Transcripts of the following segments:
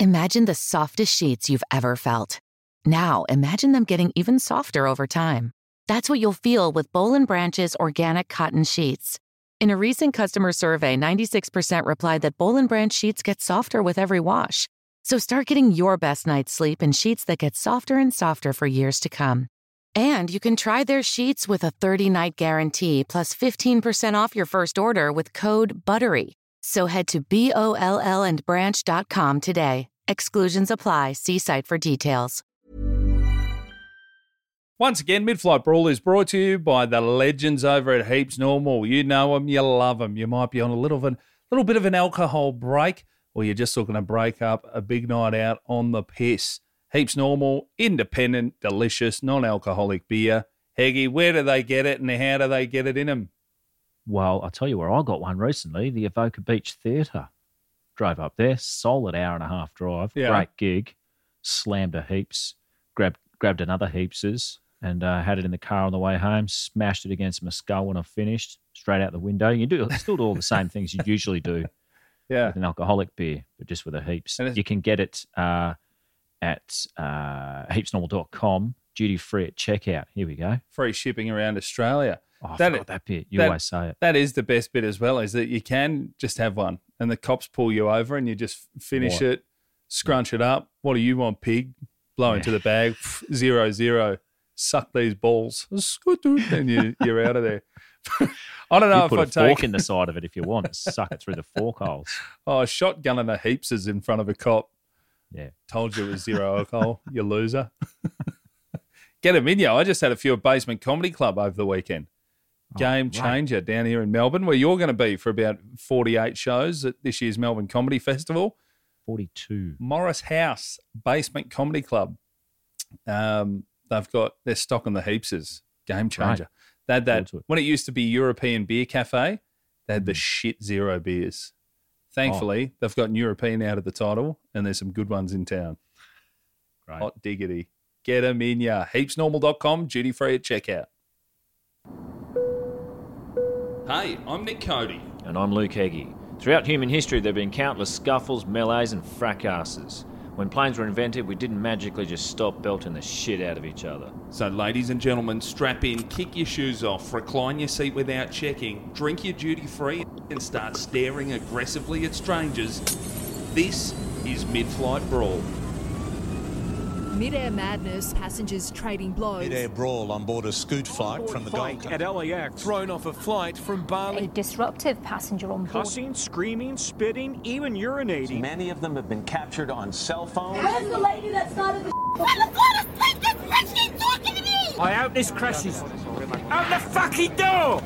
Imagine the softest sheets you've ever felt. Now, imagine them getting even softer over time. That's what you'll feel with Boll & Branch's organic cotton sheets. In a recent customer survey, 96% replied that Boll & Branch sheets get softer with every wash. So start getting your best night's sleep in sheets that get softer and softer for years to come. And you can try their sheets with a 30-night guarantee plus 15% off your first order with code BUTTERY. So head to BOLLandbranch.com today. Exclusions apply. See site for details. Once again, Mid-Flight Brawl is brought to you by the legends over at Heaps Normal. You know them, you love them. You might be on a little bit of an alcohol break, or you're just looking to break up a big night out on the piss. Heaps Normal, independent, delicious, non-alcoholic beer. Heggy, where do they get it and how do they get it in them? Well, I'll tell you where I got one recently, the Evoca Beach Theatre. Drove up there, solid hour and a half drive, Great gig, slammed a Heaps, grabbed another Heaps's, and had it in the car on the way home, smashed it against my skull when I finished, straight out the window. You still do all the same things you usually do with an alcoholic beer, but just with a Heaps. You can get it at heapsnormal.com, duty-free at checkout. Here we go. Free shipping around Australia. Oh, I forgot that bit. You always say it. That is the best bit as well, is that you can just have one and the cops pull you over and you just finish it, scrunch it up. What do you want, pig? Blow into the bag, 0-0. Suck these balls. And you're out of there. I don't know if I'd take a fork in the side of it if you want. Suck it through the fork holes. Oh, shotgunning a Heaps's in front of a cop. Yeah. Told you it was zero alcohol, you loser. Get them in you. I just had a few at Basement Comedy Club over the weekend. Game changer down here in Melbourne, where you're going to be for about 48 shows at this year's Melbourne Comedy Festival. 42. Morris House Basement Comedy Club. They're stocking the Heapses. Game changer. Right. They had that when it used to be European Beer Cafe. They had the shit zero beers. Thankfully, they've gotten European out of the title, and there's some good ones in town. Right. Hot diggity. Get them in ya. Heapsnormal.com, duty free at checkout. Hey, I'm Nick Cody. And I'm Luke Heggie. Throughout human history, there have been countless scuffles, melees and fracasses. When planes were invented, we didn't magically just stop belting the shit out of each other. So ladies and gentlemen, strap in, kick your shoes off, recline your seat without checking, drink your duty-free and start staring aggressively at strangers. This is Mid-Flight Brawl. Mid-air madness, passengers trading blows. Mid-air brawl on board a Scoot flight from the Gold Coast. At LAX. Thrown off a flight from Bali. A disruptive passenger on board. Cussing, screaming, spitting, even urinating. Many of them have been captured on cell phones. Where's the lady that started the talking to me? I hope this crashes. Open the fucking door!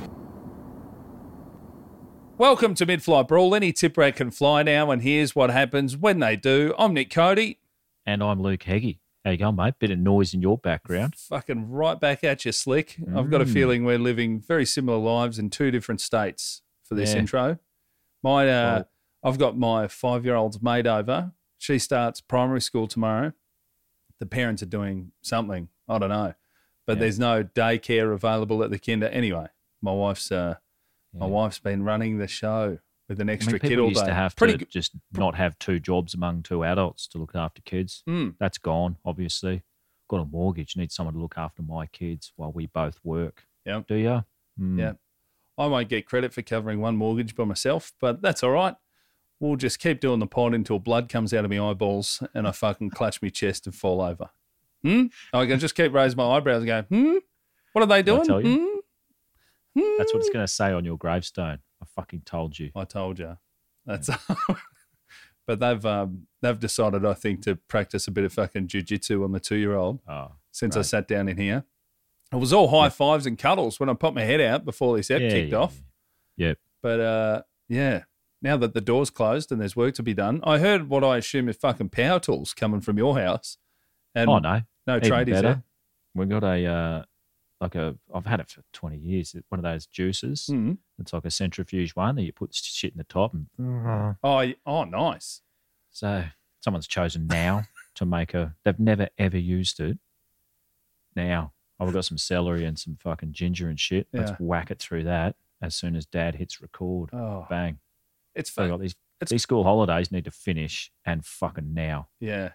Welcome to Mid-Flight Brawl. Any tip rat can fly now, and here's what happens when they do. I'm Nick Cody. And I'm Luke Heggie. How you going, mate? Bit of noise in your background. Fucking right back at you, Slick. I've got a feeling we're living very similar lives in two different states for this intro. I've got my 5-year-old's maid over. She starts primary school tomorrow. The parents are doing something. I don't know. But there's no daycare available at the kinder. Anyway, my wife's been running the show with an extra kid all day. Used to have to just not have two jobs among two adults to look after kids. That's gone, obviously. Got a mortgage, need someone to look after my kids while we both work. Yeah. Do you? Yeah. I won't get credit for covering one mortgage by myself, but that's all right. We'll just keep doing the pod until blood comes out of my eyeballs and I fucking clutch my chest and fall over. I can just keep raising my eyebrows and go, What are they doing? I tell you. That's what it's going to say on your gravestone. I fucking told you. I told you. That's. But they've decided, I think, to practice a bit of fucking jiu-jitsu on the 2-year-old since I sat down in here. It was all high fives and cuddles when I popped my head out before this ep kicked off. Yep. But now that the door's closed and there's work to be done, I heard what I assume is fucking power tools coming from your house. And no tradies there. We got I've had it for 20 years. One of those juicers. It's like a centrifuge one that you put shit in the top. And, oh, nice. So someone's chosen now to make they've never ever used it. Now, I've got some celery and some fucking ginger and shit. Let's whack it through that as soon as Dad hits record. Oh. Bang. It's I fun. got these These school holidays need to finish and fucking now. Yeah.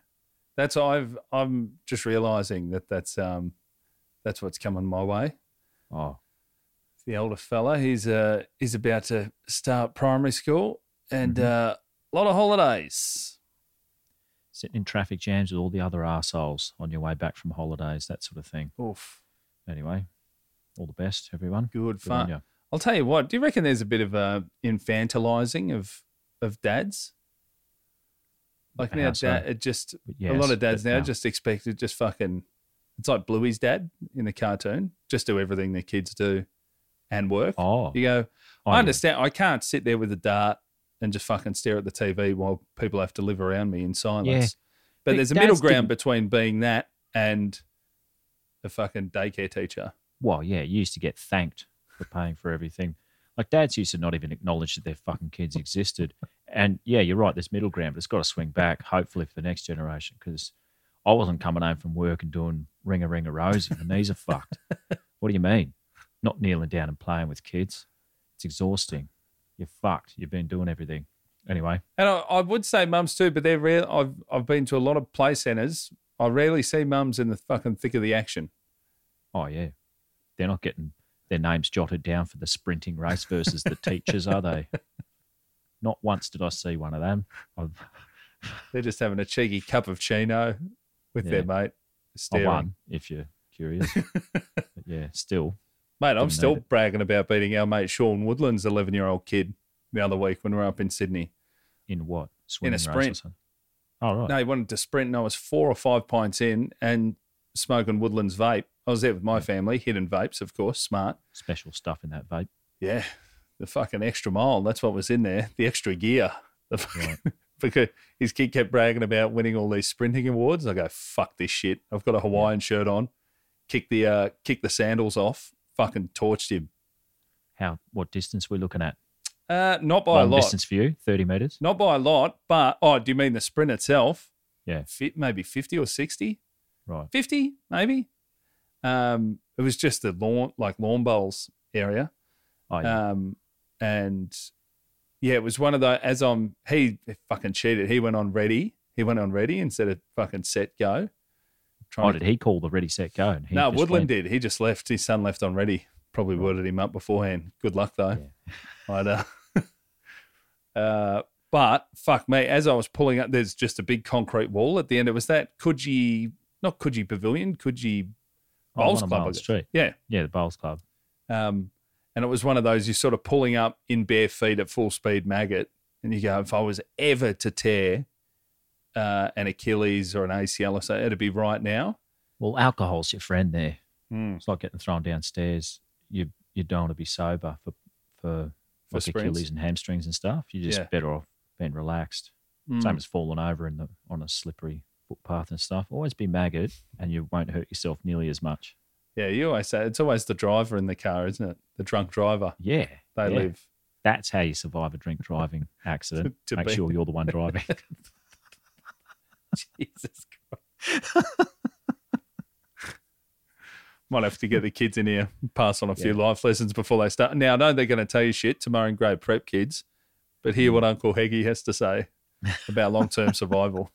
I'm just realising that's what's coming my way. Oh, The older fella, he's about to start primary school and a lot of holidays. sitting in traffic jams with all the other arseholes on your way back from holidays, that sort of thing. Oof. Anyway, all the best, everyone. Good on fun. you. I'll tell you what, do you reckon there's a bit of infantilizing of dads? Like now, How so? a Yes, lot of dads but now no. just expect to just fucking, it's like Bluey's dad in the cartoon, just do everything their kids do and work. Oh. You go, Oh, I yeah. understand. I can't sit there with a dart and just fucking stare at the TV while people have to live around me in silence. Yeah. But But there's a dads middle ground didn't- between being that and a fucking daycare teacher. Well, yeah, you used to get thanked for paying for everything. Like dads used to not even acknowledge that their fucking kids existed. And yeah, you're right, there's middle ground, but it's got to swing back, hopefully, for the next generation, because I wasn't coming home from work and doing ring a rosy. My knees are fucked. What do you mean? Not kneeling down and playing with kids. It's exhausting. You're fucked. You've been doing everything. Anyway, And I would say mums too, but they're rare. I've been to a lot of play centres. I rarely see mums in the fucking thick of the action. oh yeah, they're not getting their names jotted down for the sprinting race versus the teachers, are they? Not once did I see one of them. They're just having a cheeky cup of chino with their mate. I Staring. won, if you're curious. But yeah, still. Mate, I'm Didn't still need it. bragging about beating our mate Sean Woodland's 11-year-old kid the other week when we were up in Sydney. In what? Swimming race or sprint. something? Oh, right. No, he wanted to sprint, and I was 4 or 5 pints in and smoking Woodland's vape. I was there with my family, hidden vapes, of course, smart. Special stuff in that vape. Yeah, the fucking extra mile. That's what was in there. The extra gear. The fucking, because his kid kept bragging about winning all these sprinting awards. I go, fuck this shit. I've got a Hawaiian shirt on. Kick the sandals off. Fucking torched him. What distance we're looking at? Not by a Long lot. distance for you, 30 metres? Not by a lot, but do you mean the sprint itself? Yeah, Maybe 50 or 60? right. 50 maybe. It was just the lawn bowls area. Oh, yeah. And yeah, it was one of the, he fucking cheated. He went on ready. He went on ready instead of fucking set go. Did he call the ready, set, go? And he No, just Woodland went, did. He just left. His son left on ready. Probably worded him up beforehand. Good luck though. But fuck me, as I was pulling up, there's just a big concrete wall at the end. It was that not Coogee Pavilion, Coogee Bowls on Club. I Miles guess. Street. Yeah. Yeah, the Bowls Club. And it was one of those you're sort of pulling up in bare feet at full speed maggot. And you go, if I was ever to tear an Achilles or an ACL or so, it'd be right now. Well, alcohol's your friend there. Mm. It's like getting thrown downstairs. You don't want to be sober for like sprints. Achilles and hamstrings and stuff. You're just Yeah. better off being relaxed. Mm. Same as falling over on a slippery footpath and stuff. Always be maggot, and you won't hurt yourself nearly as much. Yeah, you always say it's always the driver in the car, isn't it? The drunk driver. Yeah, They yeah. live. That's how you survive a drink driving accident. To Make be- sure you're the one driving. Jesus Christ. Might have to get the kids in here, pass on a few life lessons before they start. Now, I know they're going to tell you shit tomorrow in grade prep, kids, but hear what Uncle Heggie has to say about long-term survival.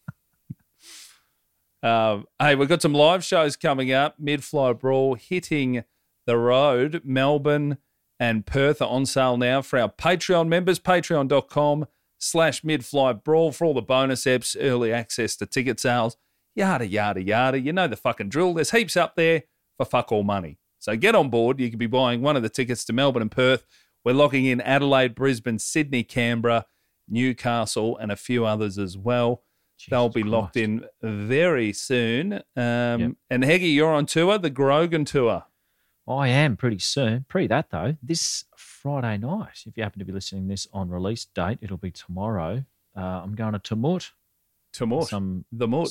Hey, we've got some live shows coming up. Mid-Fly Brawl hitting the road. Melbourne and Perth are on sale now for our Patreon members. Patreon.com/Mid-Fly Brawl for all the bonus eps, early access to ticket sales, yada, yada, yada. You know the fucking drill. There's heaps up there for fuck all money. So get on board. You could be buying one of the tickets to Melbourne and Perth. We're locking in Adelaide, Brisbane, Sydney, Canberra, Newcastle, and a few others as well. They'll be locked in very soon. And Heggie, you're on tour, the Grogan Tour. I am pretty soon. Pre that though, this Friday night. If you happen to be listening to this on release date, it'll be tomorrow. I'm going to Tumut. Some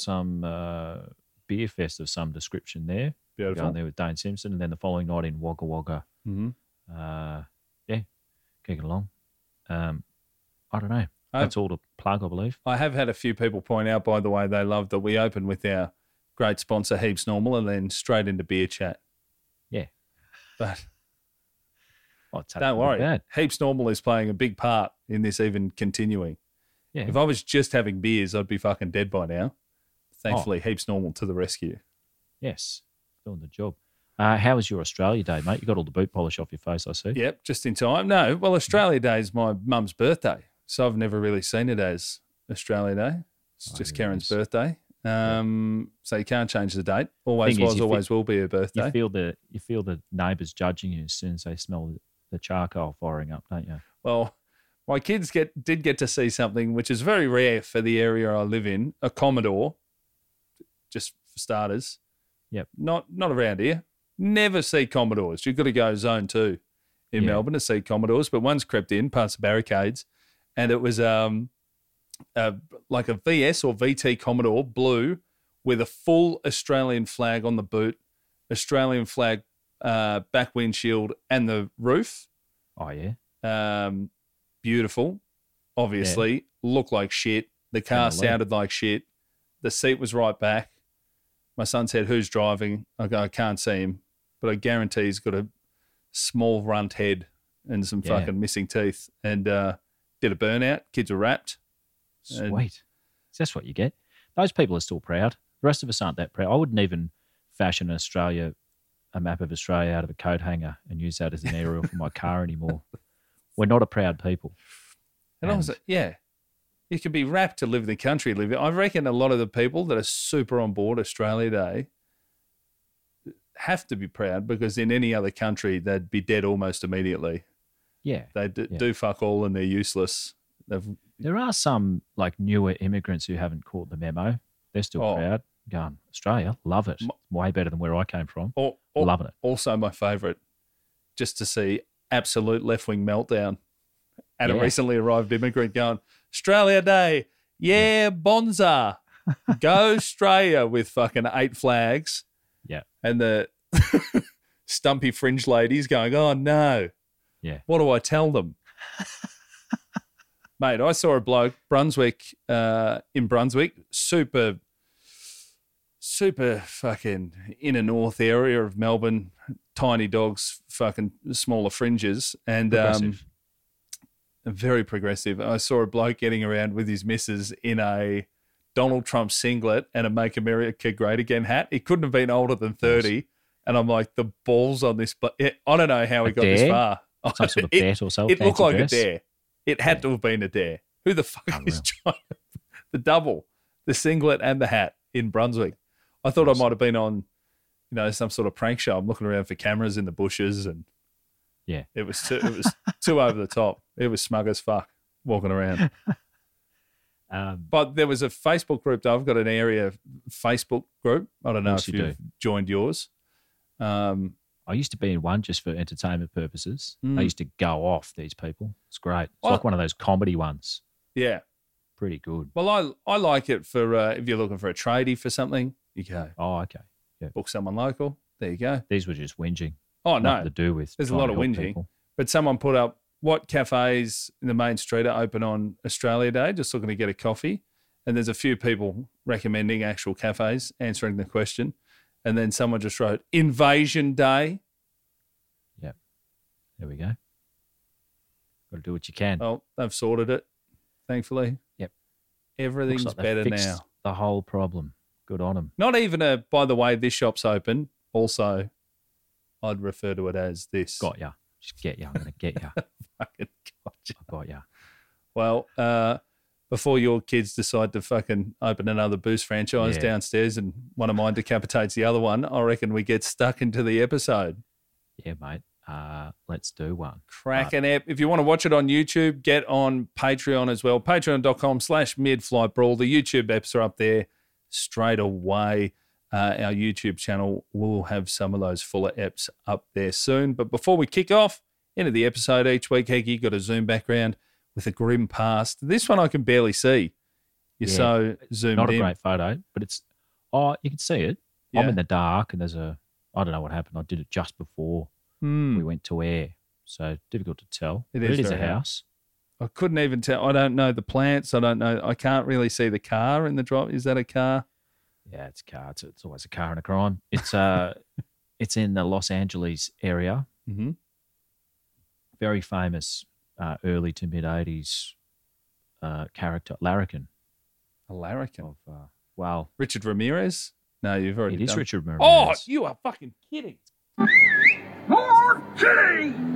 beer fest of some description there. Beautiful. Going there with Dane Simpson, and then the following night in Wagga Wagga. Mm-hmm. Kicking along. I don't know. That's all to plug, I believe. I have had a few people point out, by the way, they love that we open with our great sponsor, Heaps Normal, and then straight into beer chat. Yeah. But I'll take don't it worry. bad. Heaps Normal is playing a big part in this even continuing. Yeah. If I was just having beers, I'd be fucking dead by now. Thankfully, Heaps Normal to the rescue. Yes, doing the job. How was your Australia Day, mate? You got all the boot polish off your face, I see. Yep, just in time. No, well, Australia Day is my mum's birthday, so I've never really seen it as Australia Day. It's just Karen's birthday. So you can't change the date. Always was, always will be her birthday. You feel the neighbours judging you as soon as they smell the charcoal firing up, don't you? Well, my kids did get to see something which is very rare for the area I live in, a Commodore, just for starters. Yep. Not around here. Never see Commodores. You've got to go zone 2 in Melbourne to see Commodores, but one's crept in past the barricades, and it was like a VS or VT Commodore blue with a full Australian flag on the boot, Australian flag back windshield and the roof. Oh, yeah. Beautiful. Obviously, looked like shit. The car sounded like shit. The seat was right back. My son said, "Who's driving?" I go, "I can't see him, but I guarantee he's got a small runt head and some fucking missing teeth." And did a burnout. Kids were wrapped. Sweet. That's what you get. Those people are still proud. The rest of us aren't that proud. I wouldn't even fashion a map of Australia out of a coat hanger and use that as an aerial for my car anymore. We're not a proud people. And also, you can be wrapped to live in the country. I reckon a lot of the people that are super on board Australia Day have to be proud, because in any other country, they'd be dead almost immediately. Yeah. They do fuck all and they're useless. There are some like newer immigrants who haven't caught the memo. They're still proud. Going, Australia, love it. Way better than where I came from. Loving it. Also my favourite, just to see absolute left-wing meltdown at a recently arrived immigrant going, Australia Day, bonza, go Australia, with fucking 8 flags. Yeah. And the stumpy fringe ladies going, oh, no. Yeah. What do I tell them? Mate, I saw a bloke, in Brunswick, super fucking inner north area of Melbourne, tiny dogs, fucking smaller fringes, and very progressive. I saw a bloke getting around with his missus in a Donald Trump singlet and a Make America Great Again hat. He couldn't have been older than 30. Yes. And I'm like, the balls on this. I don't know how he got this far. Some sort of bet or something. It looked like a dare. It had to have been a dare. Who the fuck is trying the double, the singlet and the hat in Brunswick? I thought I might have been on, some sort of prank show. I'm looking around for cameras in the bushes, and it was too over the top. It was smug as fuck walking around. But there was a Facebook group. I've got an area Facebook group. I don't know if you've joined yours. I used to be in one just for entertainment purposes. I used to go off these people. It's great. It's like one of those comedy ones. Yeah. Pretty good. Well, I like it for if you're looking for a tradie for something, you go. Oh, okay. Yeah. Book someone local. There you go. These were just whinging. Oh, no. Nothing to do with. There's a lot of whinging. People. But someone put up what cafes in the main street are open on Australia Day, just looking to get a coffee. And there's a few people recommending actual cafes, answering the question. And then someone just wrote, Invasion Day. Yep. There we go. Got to do what you can. Well, they've sorted it, thankfully. Yep. Everything's like better now. The whole problem. Good on them. Not even by the way, this shop's open. Also, I'd refer to it as this. Got ya. Just get ya. I'm going to get ya. Fucking got ya. I got ya. Well, before your kids decide to fucking open another Boost franchise downstairs and one of mine decapitates the other one, I reckon we get stuck into the episode. Yeah, mate. Let's do one. Cracking ep. If you want to watch it on YouTube, get on Patreon as well. Patreon.com/midflightbrawl. The YouTube eps are up there straight away. Our YouTube channel will have some of those fuller eps up there soon. But before we kick off into the episode each week, Hecky, got a Zoom background with a grim past. This one I can barely see. You're so zoomed in. Not a great photo, but it's, you can see it. Yeah. I'm in the dark and I don't know what happened. I did it just before we went to air. So difficult to tell. It is a house. I couldn't even tell. I don't know the plants. I don't know. I can't really see the car in the drop. Is that a car? Yeah, it's a car. It's always a car and a crime. It's it's in the Los Angeles area. Mm-hmm. Very famous early to mid 80s character, Larrikin. A larrikin. Of, wow. Richard Ramirez? No, you've already It is done. Richard Ramirez. Oh, you are fucking kidding. More kidding!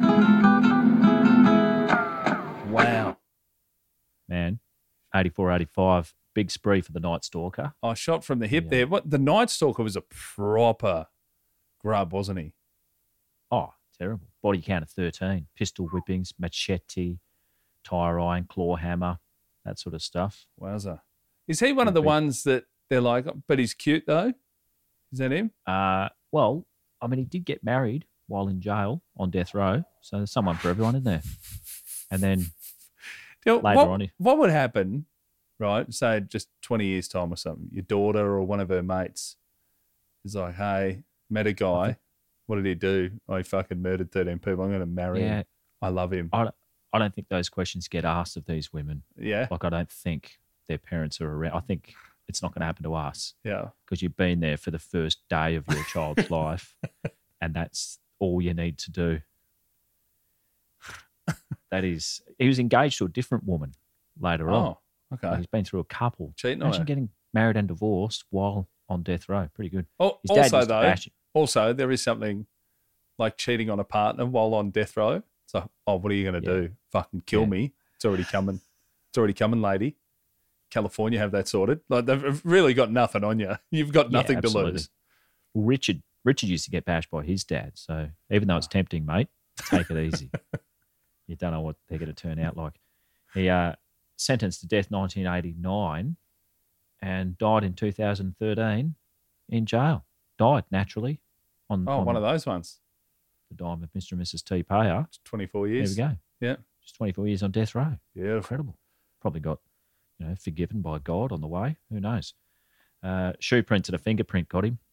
Wow. Man, 84, 85, big spree for the Night Stalker. I shot from the hip there. What the Night Stalker was a proper grub, wasn't he? Oh, terrible. Body count of 13. Pistol whippings, machete, tire iron, claw hammer, that sort of stuff. Wowza. Is he one of the ones that they're like, but he's cute though? Is that him? Well, I mean, he did get married while in jail on death row. So there's someone for everyone in there. And then later on... What would happen, right, say just 20 years' time or something, your daughter or one of her mates is like, hey, met a guy. What did he do? Oh, he fucking murdered 13 people. I'm going to marry him. I love him. I don't think those questions get asked of these women. Yeah. Like, I don't think their parents are around. I think it's not going to happen to us. Yeah. Because you've been there for the first day of your child's life, and that's all you need to do. That is, he was engaged to a different woman later on. Oh, okay. He's been through a couple. Cheating on her. Imagine getting married and divorced while on death row. Pretty good. Oh, also, there is something like cheating on a partner while on death row. So, what are you going to do? Fucking kill me? It's already coming. It's already coming, lady. California have that sorted. Like, they've really got nothing on you. You've got nothing to lose. Well, Richard used to get bashed by his dad. So even though it's tempting, mate, take it easy. You don't know what they're going to turn out like. He sentenced to death 1989 and died in 2013 in jail. Died naturally. On one of those ones. The dime of Mr. and Mrs. T. Payer. 24 years. There we go. Yeah. Just 24 years on death row. Yeah. Incredible. Probably got, forgiven by God on the way. Who knows? Shoe prints and a fingerprint got him.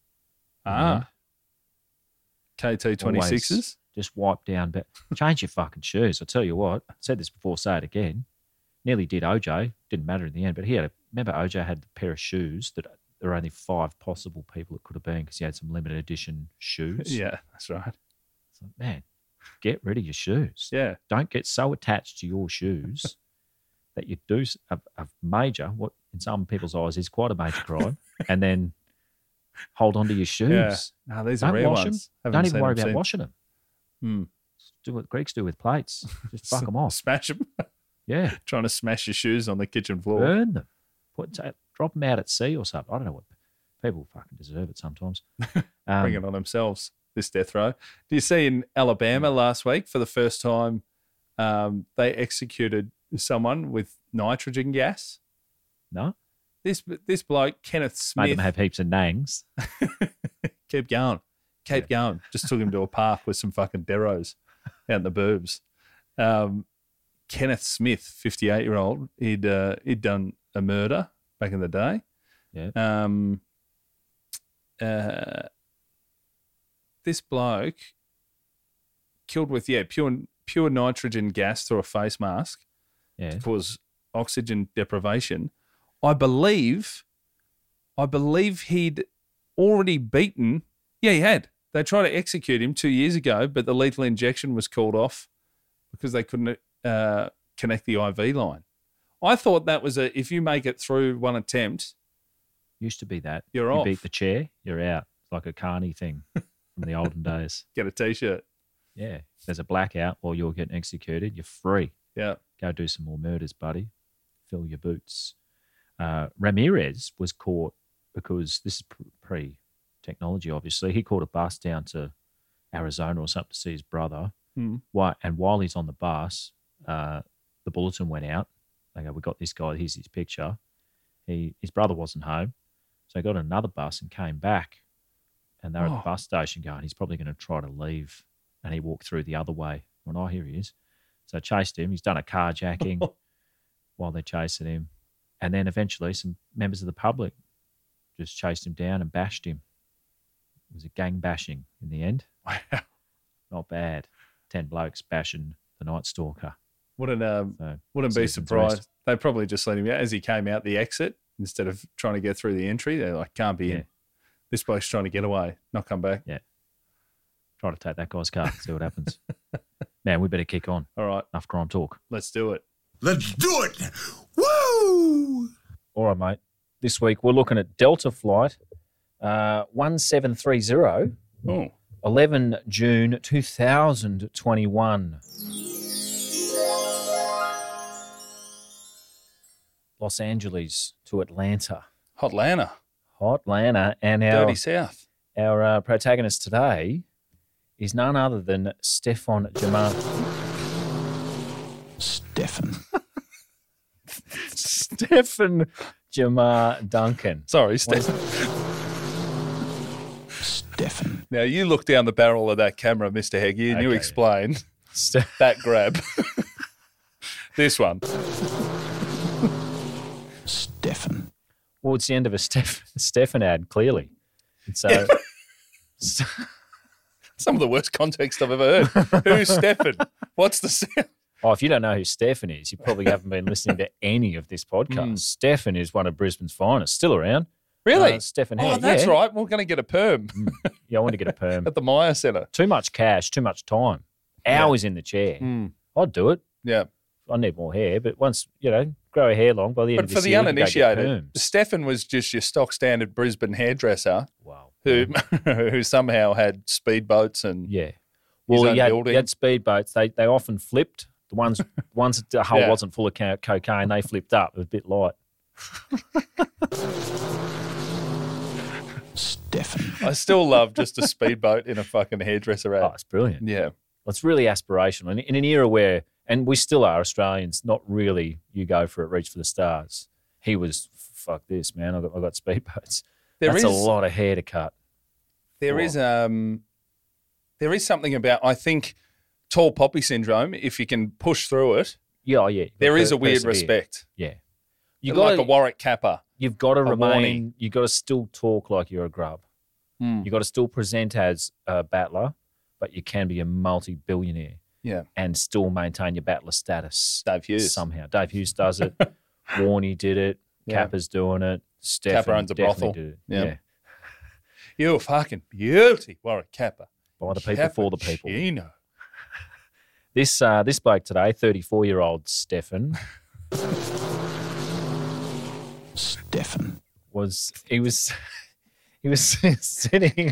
KT26s. Just wipe down. But change your fucking shoes. I tell you what, I said this before, say it again. Nearly did OJ. Didn't matter in the end. But remember OJ had a pair of shoes that there were only 5 possible people it could have been because he had some limited edition shoes. Yeah, that's right. So, man, get rid of your shoes. Yeah. Don't get so attached to your shoes that you do a major, what in some people's eyes is quite a major crime, and then hold on to your shoes. Yeah. No, these are rare ones. Don't even worry about washing them. Hmm. Do what Greeks do with plates. Just fuck them off. Smash them. Yeah. Trying to smash your shoes on the kitchen floor. Burn them. Drop them out at sea or something. I don't know what. People fucking deserve it sometimes. Bring it on themselves, this death row. Do you see in Alabama last week, for the first time, they executed someone with nitrogen gas? No. This bloke, Kenneth Smith. Made them have heaps of nangs. Keep going. Keep going. Just took him to a park with some fucking deros out in the burbs. Kenneth Smith, 58-year-old, he'd done a murder back in the day. Yeah. This bloke killed with pure nitrogen gas through a face mask to cause oxygen deprivation. I believe he'd already beaten. Yeah, he had. They tried to execute him 2 years ago, but the lethal injection was called off because they couldn't connect the IV line. I thought that was if you make it through one attempt. Used to be that. You're off. You beat the chair, you're out. It's like a carny thing from the olden days. Get a T-shirt. Yeah. If there's a blackout while you're getting executed, you're free. Yeah. Go do some more murders, buddy. Fill your boots. Ramirez was caught because this is pre-technology, obviously. He caught a bus down to Arizona or something to see his brother. Mm. And while he's on the bus, the bulletin went out. They go, we got this guy. Here's his picture. His brother wasn't home. So he got another bus and came back. And they were at the bus station going, he's probably going to try to leave. And he walked through the other way. Well, here he is. So I chased him. He's done a carjacking while they're chasing him. And then eventually some members of the public just chased him down and bashed him. It was a gang bashing in the end. Wow. Not bad. 10 blokes bashing the Night Stalker. Wouldn't be surprised. They probably just let him out as he came out the exit instead of trying to get through the entry. They're like, can't be in. This bloke's trying to get away, not come back. Yeah. Try to take that guy's car, see what happens. Man, we better kick on. All right. Enough crime talk. Let's do it. Let's do it. Woo! All right, mate. This week we're looking at Delta Flight 1730, 11 June 2021. Los Angeles to Atlanta. Hotlanta. And Dirty South. our protagonist today is none other than Stefan Jamar. Stefan Jamar Duncan. Sorry, Stefan. Now, you look down the barrel of that camera, Mr. Heggie, and you explain that grab. This one. Well, it's the end of a Stefan ad, clearly. It's some of the worst context I've ever heard. Who's Stefan? What's the sound? Oh, if you don't know who Stefan is, you probably haven't been listening to any of this podcast. Stefan is one of Brisbane's finest, still around. Really? Stefan Oh, Heggie, that's yeah. right. We're going to get a perm Yeah, I want to get a perm. at the Maya Centre. Too much cash, too much time. Hours in the chair. I'd do it. Yeah. I need more hair, but once, grow a hair long by the end But of for this the year, we can go get uninitiated, perms. Stefan was just your stock standard Brisbane hairdresser Wow. who somehow had speedboats and Yeah. his Well, own you building. had speedboats. They often flipped. The ones once the hull Yeah. wasn't full of cocaine, they flipped up. It was a bit light. I still love just a speedboat in a fucking hairdresser ad. Oh, it's brilliant. Yeah. Well, it's really aspirational. In an era where, and we still are Australians, not really you go for it, reach for the stars. He was, fuck this, man. I got speedboats. That's a lot of hair to cut. There is something about, I think, tall poppy syndrome, if you can push through it, Yeah, yeah. there is a weird persevere. respect. Yeah. Like a Warwick Kappa. You've got to remain, warning. you've got to still talk like you're a grub. You've got to still present as a battler, but you can be a multi-billionaire Yeah. and still maintain your battler status. Dave Hughes. Somehow. Dave Hughes does it. Warney did it. Yeah. Kappa's doing it. Stefan Kappa owns a definitely brothel. did it. Yeah. Yeah. You're fucking beauty, Warwick Kappa. By the people, for the people. Cappuccino. This bloke today, 34-year-old Stefan. was sitting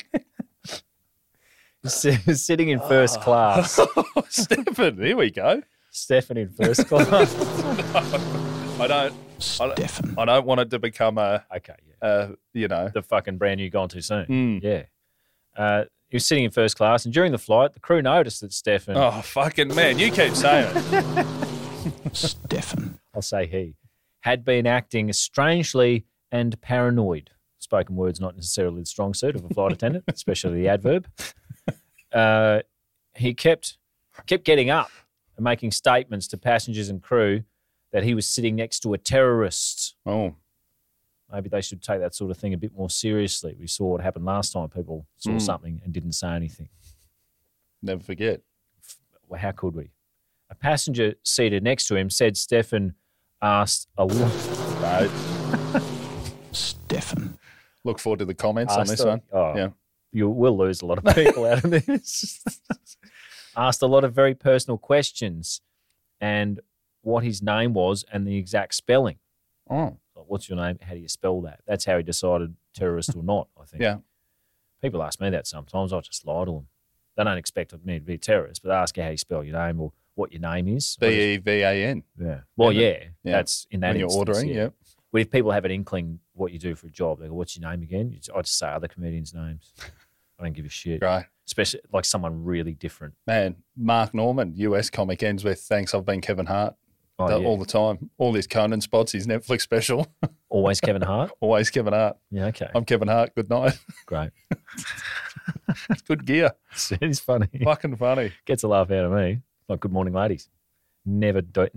sitting in first class. Stefan, here we go. Stefan in first class. I don't want it to become a, Okay, yeah. the The fucking brand new Gone Too Soon. Yeah. He was sitting in first class, and during the flight, the crew noticed that Stefan, oh, fucking man, you keep saying it. I'll say he, had been acting strangely and paranoid. Spoken word's not necessarily the strong suit of a flight attendant, especially the adverb. He kept getting up and making statements to passengers and crew that he was sitting next to a terrorist. Oh, Maybe they should take that sort of thing a bit more seriously. We saw what happened last time. People saw something and didn't say anything. never forget. Well, how could we? A passenger seated next to him said Stefan asked a lot. Look forward to the comments on this one. Oh, Yeah. You will lose a lot of people out of this. Asked a lot of very personal questions and what his name was and the exact spelling. Oh, Like, what's your name? How do you spell that? That's how he decided terrorist or not, I think. yeah. People ask me that sometimes. I just lie to them. They don't expect me to be a terrorist, but they ask how you spell your name or what your name is. BEVAN. Yeah. Well, Yeah, yeah. yeah. That's in that When you're instance, ordering, yeah. yeah. But if people have an inkling what you do for a job, they go, what's your name again? I just say other comedians' names. I don't give a shit. Right. Especially like someone really different. Man, Mark Norman, US comic, ends with, thanks, I've been Kevin Hart. Oh, yeah. All the time. All his Conan spots, his Netflix special. Always Kevin Hart? Always Kevin Hart. Yeah, okay. I'm Kevin Hart. Good night. Great. It's good gear. It's funny. Fucking funny. Gets a laugh out of me. Like, good morning, ladies. Never die.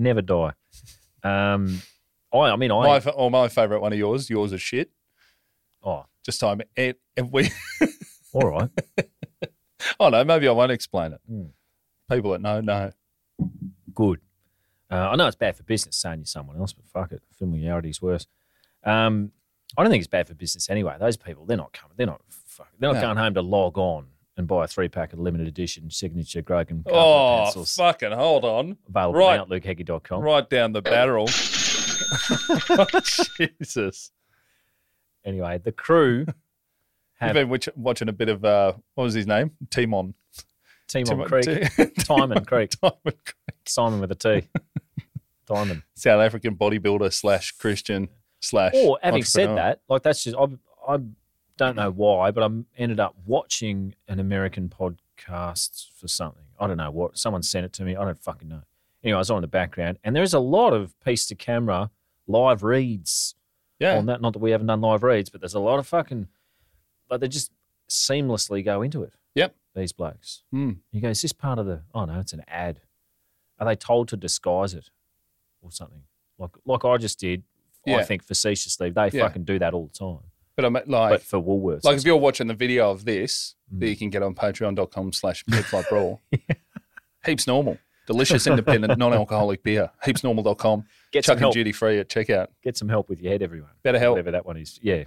My favourite one of yours. Yours is shit. Oh, Just time. We. all right. Oh, no, maybe I won't explain it. Hmm. People that know. Good. I know it's bad for business saying you're someone else, but fuck it. Familiarity is worse. I don't think it's bad for business anyway. Those people, they're not coming. They're not going home to log on and buy a 3-pack of limited edition signature Grogan Oh, pencils. fucking hold on. Available Right. now at lukeheggie.com. Right down the barrel. Jesus. Anyway, the crew You've been watching a bit of, what was his name? Timon Creek. Timon Creek. Timon Creek. Simon with a T. Timon. South African bodybuilder / Christian / Or having said entrepreneur. that, like that's just, I don't know why, but I ended up watching an American podcast for something. I don't know what. Someone sent it to me. I don't fucking know. Anyway, I was on in the background, and there's a lot of piece-to-camera live reads on that. Not that we haven't done live reads, but there's a lot of fucking, like they just seamlessly go into it. Yep. These blokes. Mm. You go, is this part of the, oh no, it's an ad. Are they told to disguise it or something? Like I just did, I think facetiously. They fucking do that all the time. But I'm like, but for Woolworths. Like if you're watching the video of this that you can get on patreon.com/PetFlightBrawl, heaps normal. Delicious, independent, non-alcoholic beer. Heapsnormal.com. Get some Chuck and help. duty free at checkout. Get some help with your head, everyone. Better help. Whatever that one is. Yeah.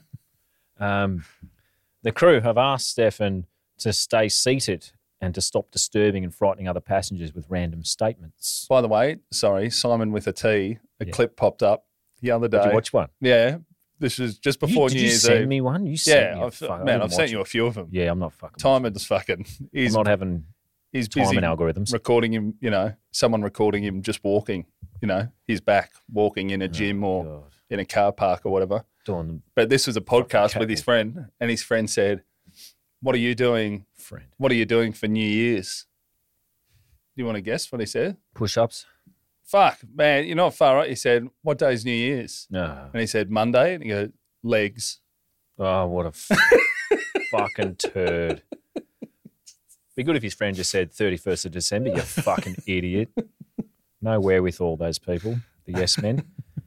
The crew have asked Stefan to stay seated and to stop disturbing and frightening other passengers with random statements. By the way, sorry, Simon with a T, clip popped up the other day. Did you watch one? Yeah. This was just before New Year's Eve. Did you send me one? You sent me I've sent you a few of them. Yeah, I'm not fucking. Timon's fucking. I'm not having. He's busy timing algorithms. Recording him, someone recording him just walking, he's back walking in a gym or in a car park or whatever. But this was a podcast with his friend, and his friend said, "What are you doing, friend? What are you doing for New Year's?" Do you want to guess what he said? Push-ups. Fuck, man, you're not far right. He said, "What day's New Year's?" No. And he said, "Monday." And he goes, "Legs." Oh, what a fucking turd. Be good if his friend just said 31st of December, you fucking idiot. No wherewithal, those people, the yes men.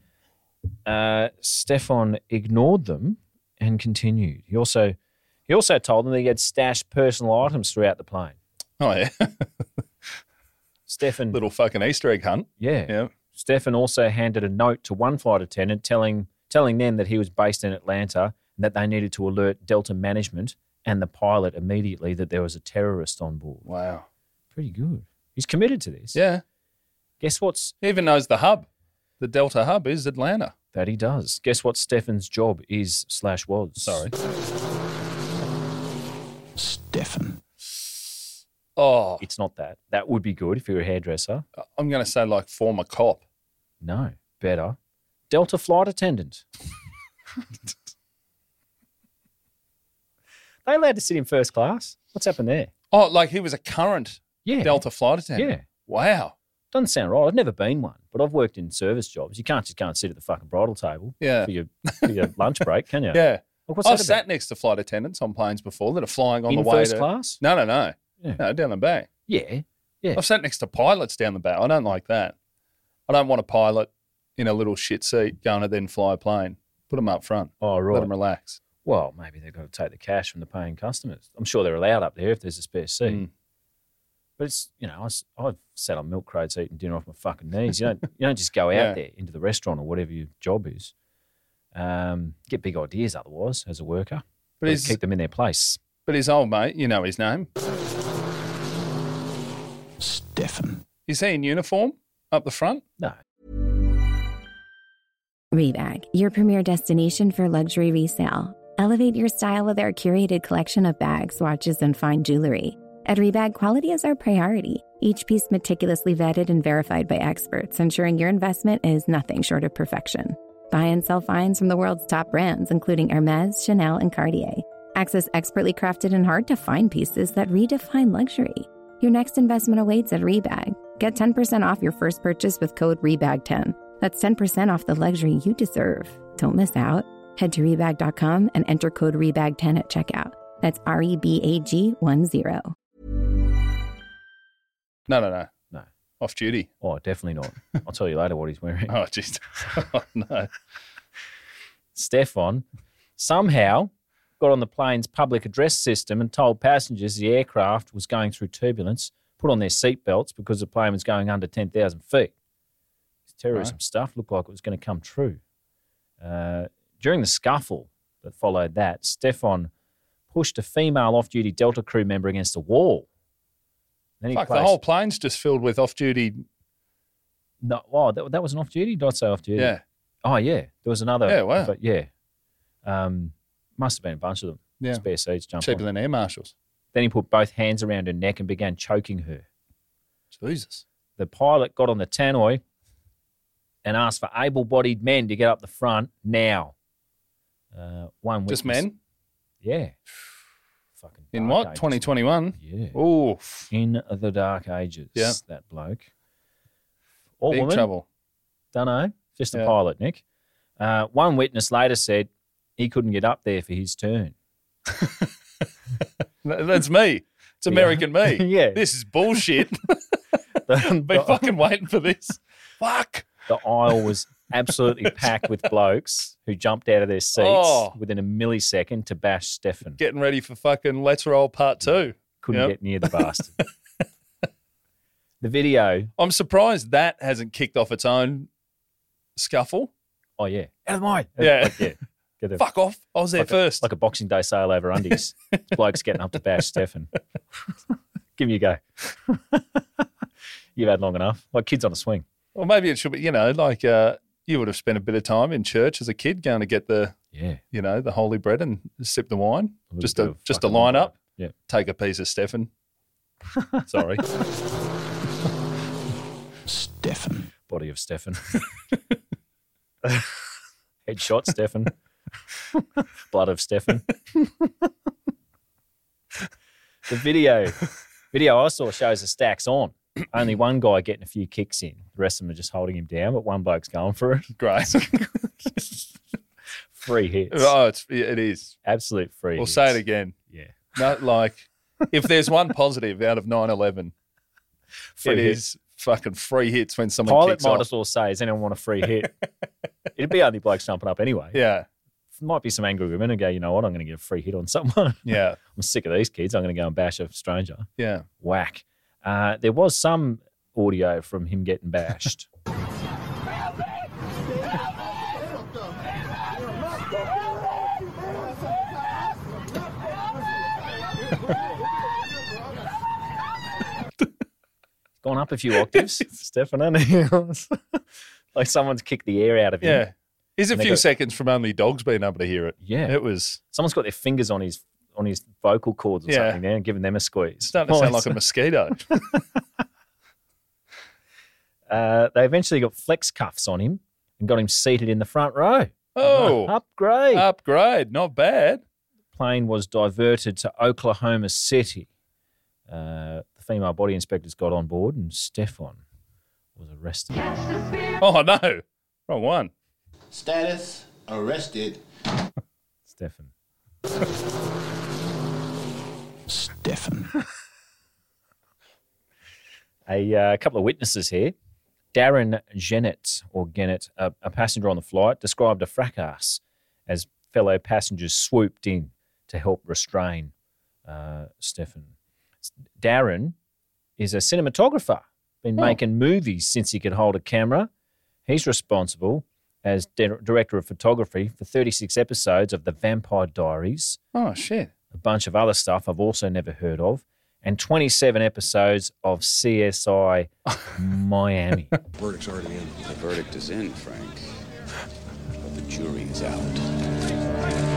Stefan ignored them and continued. He also told them that he had stashed personal items throughout the plane. Oh, yeah. Stefan. Little fucking Easter egg hunt. Yeah. Stefan also handed a note to one flight attendant telling them that he was based in Atlanta and that they needed to alert Delta management and the pilot immediately that there was a terrorist on board. Wow. Pretty good. He's committed to this. Yeah. Guess what's... He even knows the hub. The Delta hub is Atlanta. That he does. Guess what Stefan's job is / was? Sorry. Stefan. Oh. It's not that. That would be good if you're a hairdresser. I'm going to say like former cop. No. Better. Delta flight attendant. They allowed to sit in first class? What's happened there? Oh, like he was a current Delta flight attendant? Yeah. Wow. Doesn't sound right. I've never been one, but I've worked in service jobs. You can't just go and sit at the fucking bridal table for your lunch break, can you? Yeah. Like, I've sat next to flight attendants on planes before that are flying on in the way first class? No. Yeah. No, down the back. Yeah. I've sat next to pilots down the back. I don't like that. I don't want a pilot in a little shit seat going to then fly a plane. Put them up front. Oh, right. Let them relax. Well, maybe they've got to take the cash from the paying customers. I'm sure they're allowed up there if there's a spare seat. Mm. But it's, I've sat on milk crates eating dinner off my fucking knees. You don't just go out there into the restaurant or whatever your job is. Get big ideas otherwise as a worker. But keep them in their place. But his old mate, you know his name. Stefan. Is he in uniform up the front? No. Rebag, your premier destination for luxury resale. Elevate your style with our curated collection of bags, watches, and fine jewelry. At Rebag, quality is our priority. Each piece meticulously vetted and verified by experts, ensuring your investment is nothing short of perfection. Buy and sell finds from the world's top brands, including Hermes, Chanel, and Cartier. Access expertly crafted and hard-to-find pieces that redefine luxury. Your next investment awaits at Rebag. Get 10% off your first purchase with code REBAG10. That's 10% off the luxury you deserve. Don't miss out. Head to Rebag.com and enter code REBAG10 at checkout. That's REBAG10. No. No. Off duty. Oh, definitely not. I'll tell you later what he's wearing. Oh, jeez. Oh, no. Stefan somehow got on the plane's public address system and told passengers the aircraft was going through turbulence, put on their seatbelts because the plane was going under 10,000 feet. Terrorism stuff looked like it was going to come true. During the scuffle that followed that, Stefan pushed a female off-duty Delta crew member against a wall. Then the whole plane's just filled with off-duty No, that was an off-duty? Did I say off-duty? Yeah. Oh, yeah. There was another. Yeah, wow. But yeah. Must have been a bunch of them. Yeah. Spare seats jumped Cheaper on. than air marshals. Then he put both hands around her neck and began choking her. Jesus. The pilot got on the tannoy and asked for able-bodied men to get up the front now. One witness. Just men? Yeah. Fucking In dark what? ages. 2021? Yeah. Oof. In the dark ages. Yeah. That bloke. Or Big woman. trouble. Don't know. Just a Yeah. pilot, Nick. One witness later said he couldn't get up there for his turn. That's me. It's American me. Yeah. This is bullshit. The, Been fucking waiting for this. Fuck. the aisle was absolutely packed with blokes who jumped out of their seats within a millisecond to bash Stefan. Getting ready for fucking Let's Roll Part 2. Couldn't get near the bastard. The video. I'm surprised that hasn't kicked off its own scuffle. Oh, yeah. Out of the way. Yeah. Like, yeah. Get the- Fuck off. I was there like first. like a Boxing Day sale over undies. Blokes getting up to bash Stefan. Give me a go. You've had long enough. Like kids on a swing. Or maybe it should be, like you would have spent a bit of time in church as a kid going to get the, the holy bread and sip the wine. Just to line up. Yeah. Take a piece of Stefan. Sorry. Stefan. Body of Stefan. Headshot Stefan. Blood of Stefan. The video I saw shows the stacks on. Only one guy getting a few kicks in. The rest of them are just holding him down, but one bloke's going for it. Great. Free hits. Oh, it is. Absolute free We'll hits. say it again. Yeah. No, like, if there's one positive out of 9/11, it is fucking free hits when someone Pilot kicks might off. as well say, does anyone want a free hit? It'd be only blokes jumping up anyway. Yeah. Might be some angry women who go, you know what, I'm going to get a free hit on someone. Yeah. I'm sick of these kids. I'm going to go and bash a stranger. Yeah. Whack. There was some audio from him getting bashed. Gone up a few octaves, Stefan, hasn't he? Like someone's kicked the air out of him. Yeah. He's a And they few got- seconds from only dogs being able to hear it. Yeah. It was Someone's got their fingers on his vocal cords or Yeah. something there and giving them a squeeze. starting to sound like a mosquito. They eventually got flex cuffs on him and got him seated in the front row. Oh. Upgrade. Upgrade. Not bad. Plane was diverted to Oklahoma City. The female body inspectors got on board and Stefan was arrested. Oh, no. Wrong one. Status arrested. Stefan. Stefan. A couple of witnesses here. Darren Gennett, a passenger on the flight, described a fracas as fellow passengers swooped in to help restrain Stefan. Darren is a cinematographer, been making movies since he could hold a camera. He's responsible as director of photography for 36 episodes of The Vampire Diaries, Oh, shit. a bunch of other stuff I've also never heard of, and 27 episodes of CSI Miami. Verdict's already in. The verdict is in, Frank. But the jury is out.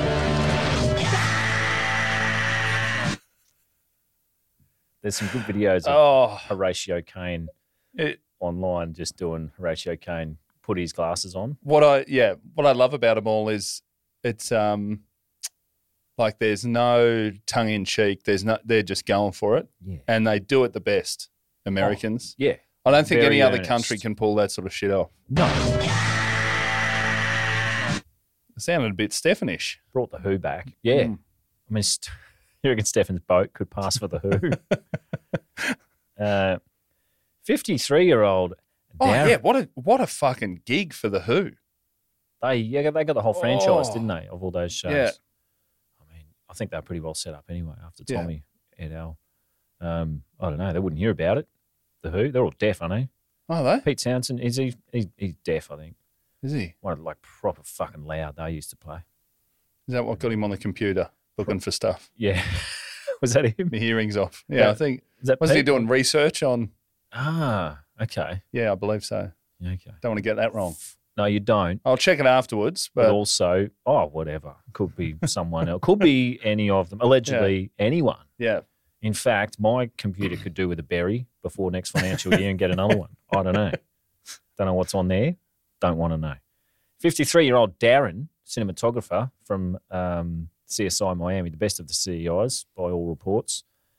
There's some good videos of Oh, Horatio Caine it, online just doing Horatio Caine put his glasses on. what I love about them all is it's like there's no tongue in cheek. They're just going for it, Yeah. and they do it the best. Americans. Yeah. I don't think Very any other earnest. country can pull that sort of shit off. No. It sounded a bit Stephanish. Brought the Who back. Yeah. Mm. I mean, you reckon Stefan's boat could pass for the Who? 53-year-old Oh Darren. yeah, what a fucking gig for the Who. They got the whole franchise, Oh. didn't they, of all those shows? Yeah. I mean, I think they're pretty well set up anyway after Yeah. Tommy et al. I don't know. They wouldn't hear about it. The Who, they're all deaf, aren't they? Oh, they? Pete Townsend, he's deaf, I think. Is he? One of the, like proper fucking loud they used to play. Is that what got him on the computer looking for stuff? Yeah. Was that him? The hearing's off. Yeah, Yeah. I think. Is that Wasn't he Pete? doing research on? Ah. Okay. Yeah, I believe so. Okay. Don't want to get that wrong. No, you don't. I'll check it afterwards. But also, whatever. Could be someone else. Could be any of them. Allegedly, anyone. Yeah. In fact, my computer could do with a berry before next financial year and get another one. I don't know. Don't know what's on there. Don't want to know. 53-year-old Darren, cinematographer from CSI Miami, the best of the CEIs by all reports,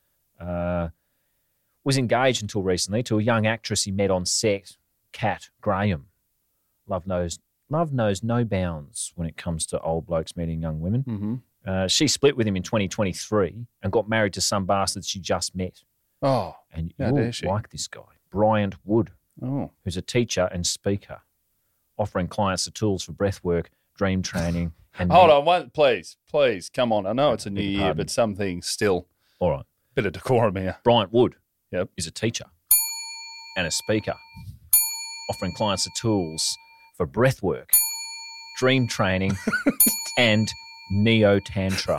was engaged until recently to a young actress he met on set, Kat Graham. Love knows no bounds when it comes to old blokes meeting young women. Mm-hmm. She split with him in 2023 and got married to some bastard she just met. Oh, and you'll like this guy, Bryant Wood, who's a teacher and speaker, offering clients the tools for breath work, dream training. And hold on, please, come on. I know it's a new year, but some things still. All right. Bit of decorum here. Bryant Wood is a teacher and a speaker, offering clients the tools for breath work, dream training, and neo-tantra.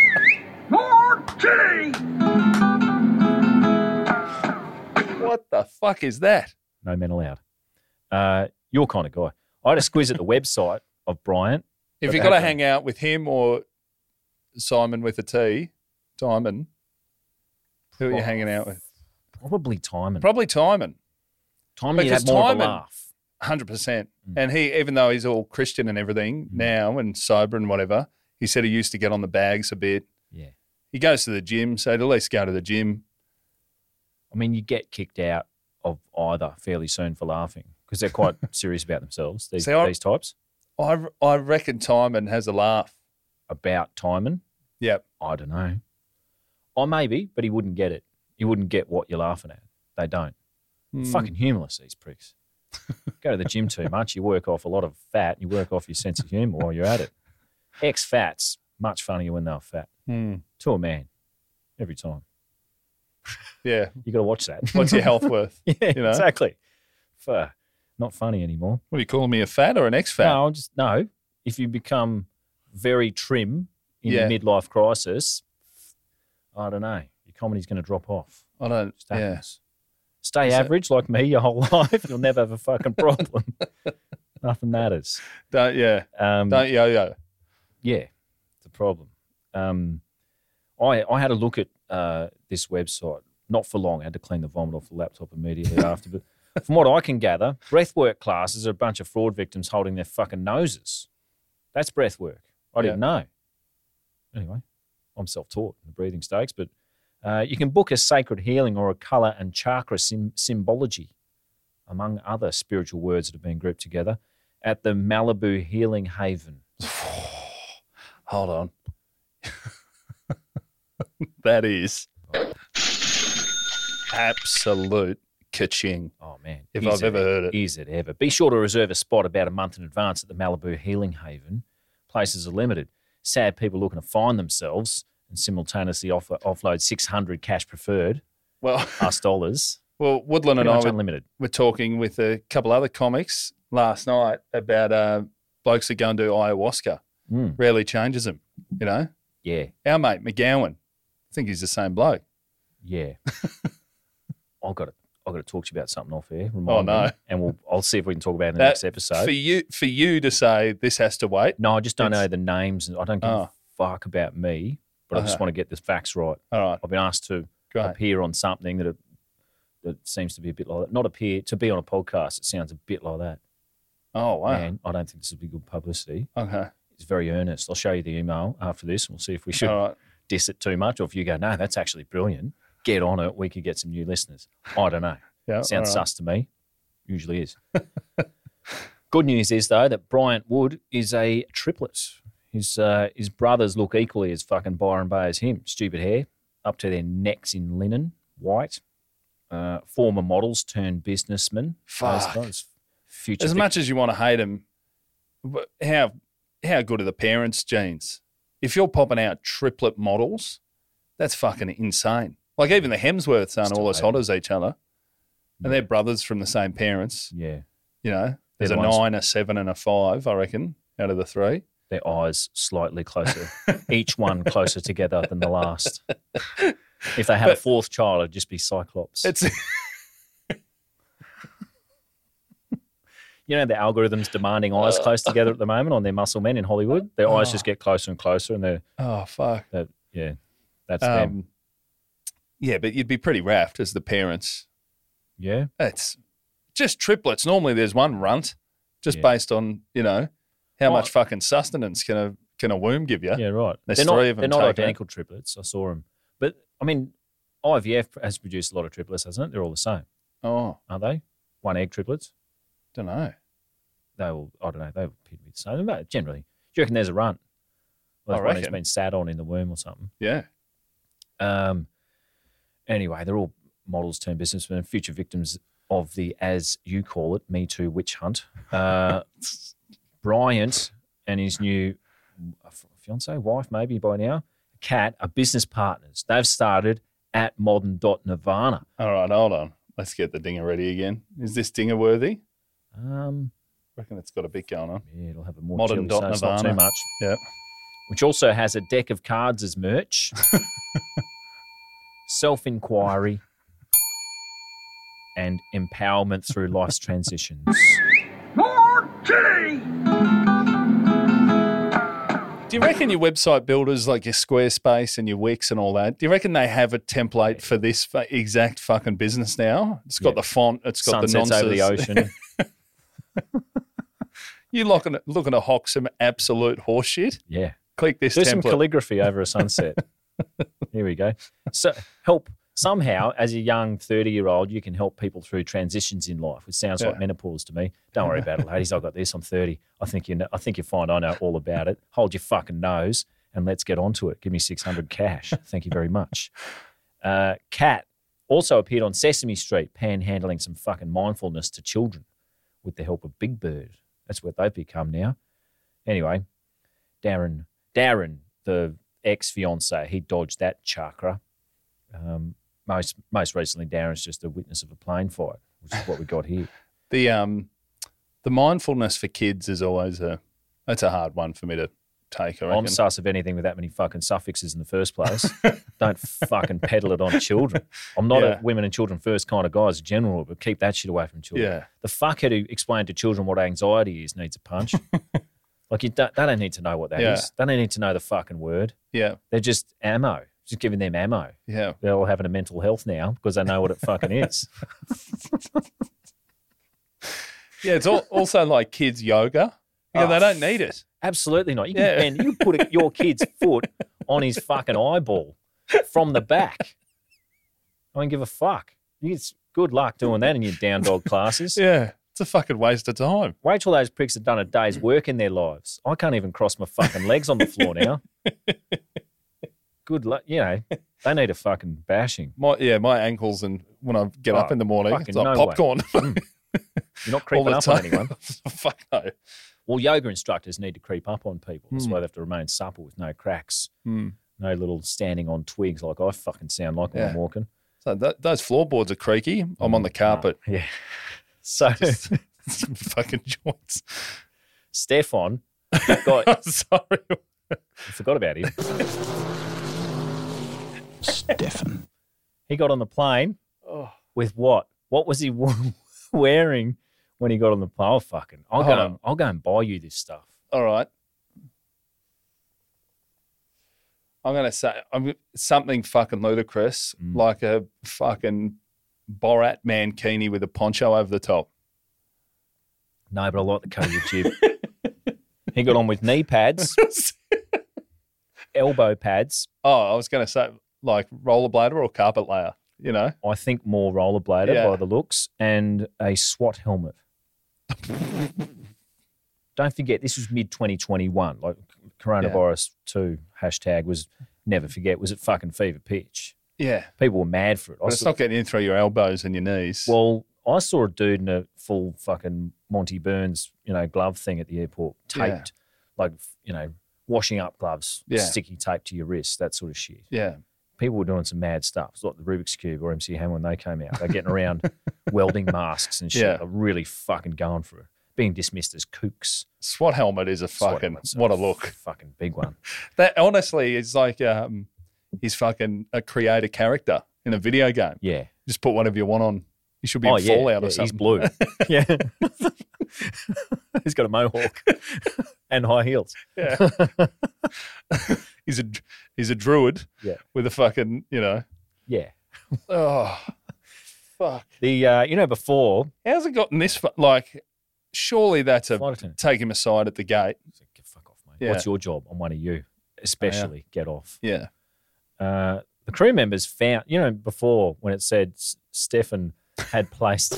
What the fuck is that? No men allowed. Your kind of guy. I had a squiz at the website of Bryant. If you've got to hang out with him or Simon with a T, Timon, who are you hanging out with? Probably Timon. Timon, you'd have more of a laugh. 100%. And he, even though he's all Christian and everything now and sober and whatever, he said he used to get on the bags a bit. Yeah. He goes to the gym, so at least go to the gym. I mean, you get kicked out of either fairly soon for laughing because they're quite serious about themselves, these types. I reckon Timon has a laugh. About Timon? Yep. I don't know. Or maybe, but he wouldn't get it. He wouldn't get what you're laughing at. They don't. Fucking humorless, these pricks. Go to the gym too much, you work off a lot of fat, you work off your sense of humour while you're at it. Ex-fats, much funnier when they were fat. To a man, every time. Yeah. You got to watch that. What's your health worth? Yeah, exactly. Not funny anymore. What are you calling me, a fat or an ex-fat? No. If you become very trim in your midlife crisis, I don't know. Your comedy's going to drop off. I don't. Stay average like me your whole life. You'll never have a fucking problem. Nothing matters. Don't yo-yo. Yeah, it's a problem. I had a look at this website. Not for long. I had to clean the vomit off the laptop immediately after. But from what I can gather, breathwork classes are a bunch of fraud victims holding their fucking noses. That's breathwork. I didn't know. Anyway, I'm self-taught in the breathing stakes, but you can book a sacred healing or a colour and chakra symbology, among other spiritual words that have been grouped together, at the Malibu Healing Haven. Hold on. That is absolute ka-ching. Oh, man. If I've ever heard it. Is it ever? Be sure to reserve a spot about a month in advance at the Malibu Healing Haven. Places are limited. Sad people looking to find themselves and simultaneously offload 600 cash preferred, US dollars. Well, Woodland and I were talking with a couple other comics last night about blokes that go and do ayahuasca. Rarely changes them, you know? Yeah. Our mate, McGowan, I think he's the same bloke. Yeah. I've got to talk to you about something off air. Remind me, and I'll see if we can talk about it in the next episode. For you to say this has to wait? No, I just don't know the names. I don't give a fuck about me, but I just want to get the facts right. All right. I've been asked to appear on something that seems to be a bit like that. Not appear, to be on a podcast, it sounds a bit like that. Oh, wow. And I don't think this will be good publicity. Okay. It's very earnest. I'll show you the email after this and we'll see if we should diss it too much or if you go, no, that's actually brilliant. Get on it. We could get some new listeners. I don't know. Yeah, sounds sus to me. Usually is. Good news is, though, that Bryant Wood is a triplet. His brothers look equally as fucking Byron Bay as him. Stupid hair, up to their necks in linen, white. Former models turned businessmen. Fuck. As much as you want to hate them, how good are the parents' genes? If you're popping out triplet models, that's fucking insane. Like even the Hemsworths aren't all as hot as each other. And they're brothers from the same parents. Yeah. You know, there's a 9, a 7 and a 5, I reckon, out of the 3. Their eyes slightly closer, each one closer together than the last. If they had a fourth child, it'd just be Cyclops. You know, the algorithm's demanding eyes close together at the moment on their muscle men in Hollywood. Their eyes just get closer and closer, and they're fuck. That's them. Yeah, but you'd be pretty raft as the parents. Yeah, it's just triplets. Normally, there's one runt, just based on how much fucking sustenance can a womb give you. Yeah, right. There's three of them. They're not identical triplets. I saw them, but I mean, IVF has produced a lot of triplets, hasn't it? They're all the same. Oh, are they? One egg triplets? Don't know. I don't know. They appear to be the same. But generally, do you reckon there's a runt? Well, there's one who's been sat on in the womb or something. Yeah. Anyway, they're all models turned businessmen, future victims of the, as you call it, Me Too witch hunt. Bryant and his new fiance, wife maybe by now, Kat, are business partners. They've started at modern.nirvana. All right, hold on. Let's get the dinger ready again. Is this dinger worthy? I reckon it's got a bit going on. Yeah, it'll have a more modern.nirvana. So not too much. Yep. Which also has a deck of cards as merch. Self-inquiry and empowerment through life's transitions. More tea! Do you reckon your website builders, like your Squarespace and your Wix and all that, do you reckon they have a template for this exact fucking business now? It's got the font, it's got Sunsets the nonsense. over the ocean. You looking to hawk some absolute horse shit? Yeah. Click this Do template. some calligraphy over a sunset. Here we go. So help somehow, as a young 30-year-old, you can help people through transitions in life, which sounds like menopause to me. Don't worry about it, ladies. I've got this. I'm 30. I think you find I know all about it. Hold your fucking nose and let's get onto it. Give me 600 cash. Thank you very much. Kat also appeared on Sesame Street, panhandling some fucking mindfulness to children with the help of Big Bird. That's what they've become now. Anyway, Darren, the ex-fiance, he dodged that chakra. Most recently, Darren's just a witness of a plane fight, which is what we got here. The mindfulness for kids is always that's a hard one for me to take. I reckon. I'm sus of anything with that many fucking suffixes in the first place. Don't fucking peddle it on children. I'm not a women and children first kind of guy as a general, but keep that shit away from children. Yeah. The fuckhead who explained to children what anxiety is needs a punch. Like they don't need to know what that is. They don't need to know the fucking word. Yeah. They're just ammo. Just giving them ammo. Yeah. They're all having a mental health now because they know what it fucking is. Yeah, it's also like kids yoga. Yeah, they don't need it. Absolutely not. You can put your kid's foot on his fucking eyeball from the back. I don't give a fuck. Good luck doing that in your down dog classes. Yeah, it's a fucking waste of time. Wait till those pricks have done a day's work in their lives. I can't even cross my fucking legs on the floor now. Good luck. They need a fucking bashing. My ankles, and when I get up in the morning, it's like popcorn. You're not creeping up on anyone. Fuck no. Well, yoga instructors need to creep up on people. That's why they have to remain supple with no cracks, no little standing on twigs like I fucking sound like when I'm walking. So those floorboards are creaky. I'm on the carpet. Yeah. So some fucking joints. Stefan sorry. I forgot about him. Stefan. He got on the plane with what? What was he wearing when he got on the plane? I'll go and buy you this stuff. All right. I'm going to say something fucking ludicrous, like a fucking Borat mankini with a poncho over the top. No, but I like the cut of your jib. He got on with knee pads, elbow pads. Oh, I was going to say like rollerblader or carpet layer, I think more rollerblader by the looks, and a SWAT helmet. Don't forget, this was mid-2021. Like coronavirus 2 hashtag was never forget, was at fucking fever pitch. Yeah. People were mad for it. But it's not getting in through your elbows and your knees. Well, I saw a dude in a full fucking Monty Burns, glove thing at the airport, taped, washing up gloves, sticky tape to your wrist, that sort of shit. Yeah. People were doing some mad stuff. It's like the Rubik's Cube or MC Hammer when they came out. They're getting around welding masks and shit. Yeah. They're really fucking going for it. Being dismissed as kooks. SWAT helmet is a fucking, what a look. Fucking big one. That honestly is like he's fucking create a character in a video game. Yeah. Just put whatever you want on. You should be in Fallout or something. He's blue. Yeah. He's got a mohawk and high heels. Yeah. He's a druid with a fucking, Yeah. Oh, fuck. The before. How's it gotten this far? Like, surely that's take him aside at the gate. Get fuck off, mate. Yeah. What's your job? I'm one of you. Especially get off. Yeah. The crew members found, before when it said Stefan had placed.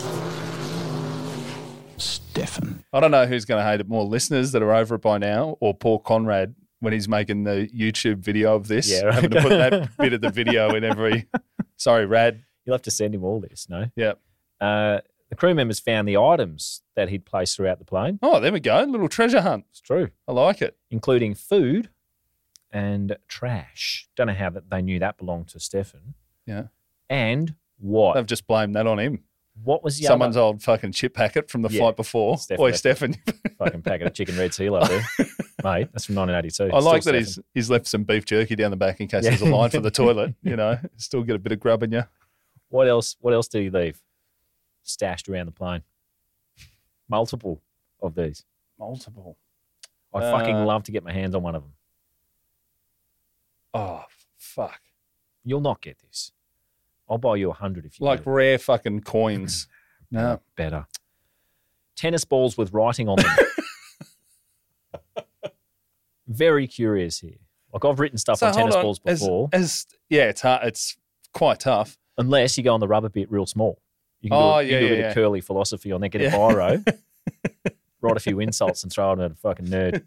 Stefan. I don't know who's going to hate it more, listeners that are over it by now or poor Conrad when he's making the YouTube video of this. Yeah, right. Having to put that bit of the video in every. Sorry, Rad. You'll have to send him all this, no? Yeah. The crew members found the items that he'd placed throughout the plane. Oh, there we go. Little treasure hunt. It's true. I like it. Including food and trash. Don't know how they knew that belonged to Stefan. Yeah. And what? They've just blamed that on him. What was the Someone's other? old fucking chip packet from the flight before. Stefan. Fucking packet of chicken red seal up there. Mate, that's from 1982. I like that he's left some beef jerky down the back in case there's a line for the toilet, Still get a bit of grub in you. What else did he leave stashed around the plane? Multiple of these. Multiple. I'd fucking love to get my hands on one of them. Oh, fuck. You'll not get this. I'll buy you 100 if you like get it. rare fucking coins. No. Better. Tennis balls with writing on them. Very curious here. Like I've written stuff on tennis balls before. It's hard. It's quite tough. Unless you go on the rubber bit real small. You can do a bit of curly philosophy on there, get a biro, write a few insults and throw it at a fucking nerd.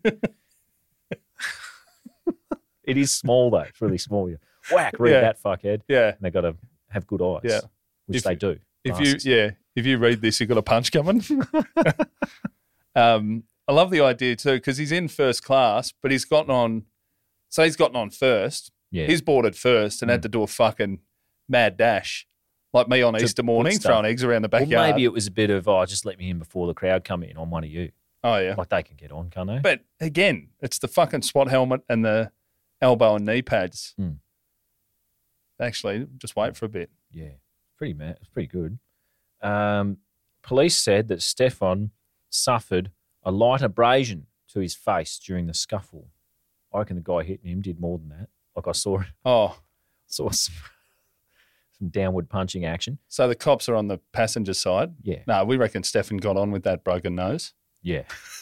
It is small though. It's really small. Whack, read that fuckhead. Yeah. And they've got to have good eyes. Yeah. Which they do. If you read this, you've got a punch coming. I love the idea too, because he's in first class, but he's gotten on first. Yeah. He's boarded first and had to do a fucking mad dash. Like me on Easter morning, throwing eggs around the backyard. Well, maybe it was a bit of, just let me in before the crowd come in on one of you. Oh, yeah. Like they can get on, can't they? But again, it's the fucking SWAT helmet and the elbow and knee pads. Actually, just wait for a bit. Yeah, pretty mad. It's pretty good. Police said that Stefan suffered a light abrasion to his face during the scuffle. I reckon the guy hitting him did more than that. Like I saw some downward punching action. So the cops are on the passenger side? Yeah. No, we reckon Stefan got on with that broken nose. Yeah.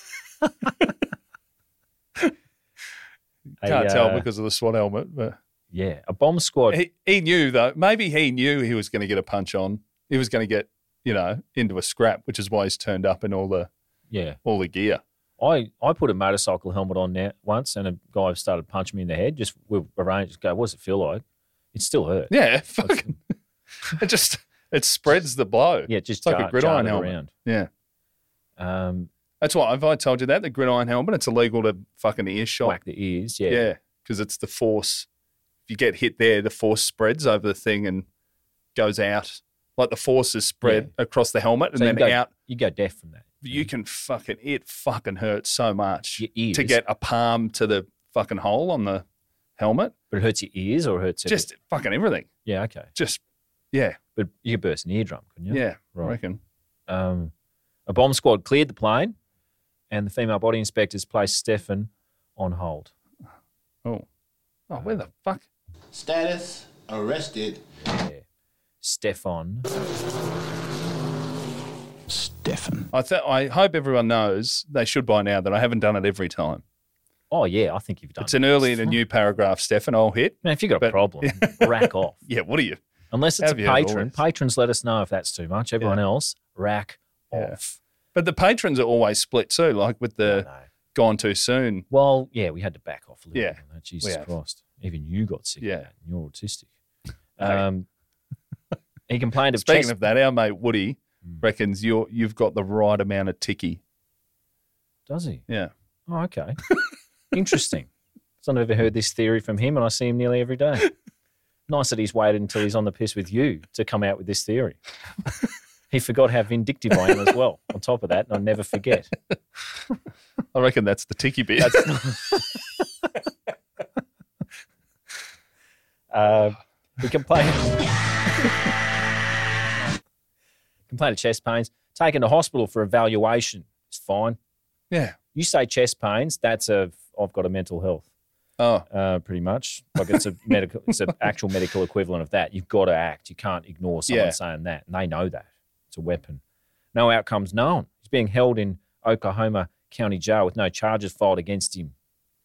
Can't tell because of the SWAT helmet. But yeah, a bomb squad. He knew, though. Maybe he knew he was going to get a punch on. He was going to get, into a scrap, which is why he's turned up in all the gear. I put a motorcycle helmet on there once and a guy started punching me in the head. Just we arranged to go, what does it feel like? It still hurt. Yeah, fucking. It spreads the blow. Yeah, just it's like a gridiron helmet. Around. Yeah. That's why, have I told you that? The gridiron helmet, it's illegal to fucking earshot. Whack the ears, yeah. Yeah, because it's the force. If you get hit there, the force spreads over the thing and goes out. Like the force is spread across the helmet and then out. You go deaf from that. You can it fucking hurts so much your ears. To get a palm to the fucking hole on the helmet. But it hurts your ears or it hurts just fucking everything. Yeah, okay. But you could burst an eardrum, couldn't you? Yeah, right. I reckon. A bomb squad cleared the plane and the female body inspectors placed Stefan on hold. Oh, where the fuck? Status arrested. Yeah. Stefan. I hope everyone knows, they should by now, that I haven't done it every time. Oh, yeah, I think you've done it. It's an early in a new paragraph, Stefan. I'll hit. Man, if you've got a problem, rack off. Yeah, what are you? Unless it's a patron. Patrons let us know if that's too much. Everyone else, rack off. But the patrons are always split too, like with the gone too soon. Well, yeah, we had to back off a little bit on that. Jesus Yeah. Christ. Even you got sick of that. And you're autistic. He complained of Speaking of that, our mate Woody reckons you've got the right amount of ticky. Does he? Yeah. Oh, okay. Interesting. I've never heard this theory from him, and I see him nearly every day. Nice that he's waited until he's on the piss with you to come out with this theory. He forgot how vindictive I am as well, on top of that, and I'll never forget. I reckon that's the ticky bit. He complained of chest pains. Taken to hospital for evaluation. It's fine. Yeah. You say chest pains, that's I've got a mental health. Oh. Pretty much. Like it's an actual medical equivalent of that. You've got to act. You can't ignore someone saying that. And they know that. It's a weapon. No outcomes known. He's being held in Oklahoma County Jail with no charges filed against him.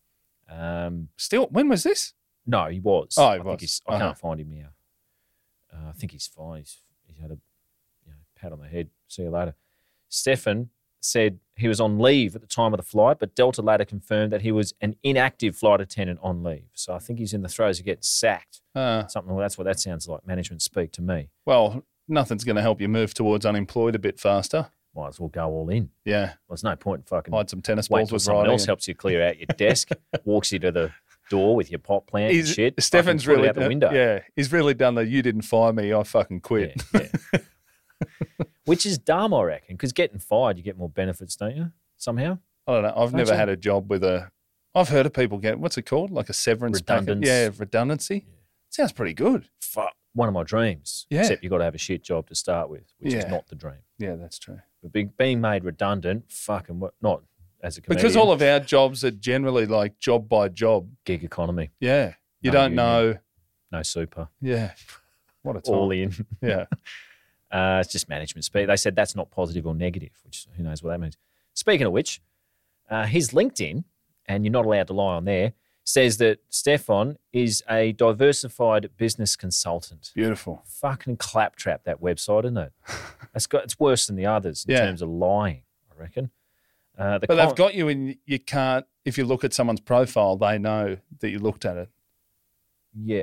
Still, when was this? No, he was. Oh, he was. I can't find him now. I think he's fine. He's had a pat on the head. See you later. Stefan said he was on leave at the time of the flight, but Delta later confirmed that he was an inactive flight attendant on leave. So I think he's in the throes of getting sacked. Something. That's what that sounds like. Management speak to me. Well, nothing's going to help you move towards unemployed a bit faster. Might as well go all in. Yeah. Well, there's no point in fucking hide some tennis balls with someone writing. else helps you clear out your desk, walks you to the door with your pot plant and shit. Stefan's really out the window. Yeah, he's really done the "you didn't fire me, I fucking quit." Yeah. Which is dumb, I reckon, because getting fired, you get more benefits, don't you? Somehow. I don't know. I've never had a job with a. I've heard of people get what's it called, like a severance package. Yeah, redundancy. Yeah. Sounds pretty good. Fuck, one of my dreams. Yeah. Except you've got to have a shit job to start with, which is not the dream. Yeah, that's true. But being made redundant, fucking not as a comedian. Because all of our jobs are generally like job by job. Gig economy. Yeah. You don't know. No super. Yeah. What a time. All in. Yeah. It's just management speak. They said that's not positive or negative, which who knows what that means. Speaking of which, his LinkedIn, and you're not allowed to lie on there, says that Stefan is a diversified business consultant. Beautiful. Fucking claptrap, that website, isn't it? It's worse than the others in terms of lying, I reckon. But they've got you in, you can't, if you look at someone's profile, they know that you looked at it. Yeah.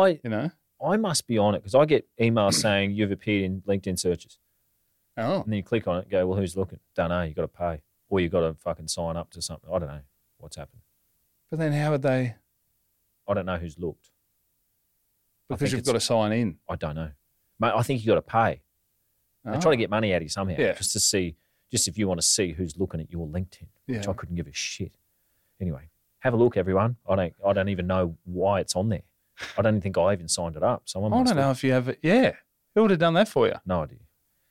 I must be on it because I get emails saying you've appeared in LinkedIn searches. Oh. And then you click on it and go, well, who's looking? Don't know. You've got to pay. Or you've got to fucking sign up to something. I don't know what's happened. But then how would they? I don't know who's looked. Because you've got to sign in. I don't know. Mate, I think you've got to pay. They try to get money out of you somehow. Yeah. Just to see, just if you want to see who's looking at your LinkedIn, which I couldn't give a shit. Anyway, have a look, everyone. I don't even know why it's on there. I don't even think I even signed it up. Someone I don't know if you have it. Yeah. Who would have done that for you? No idea.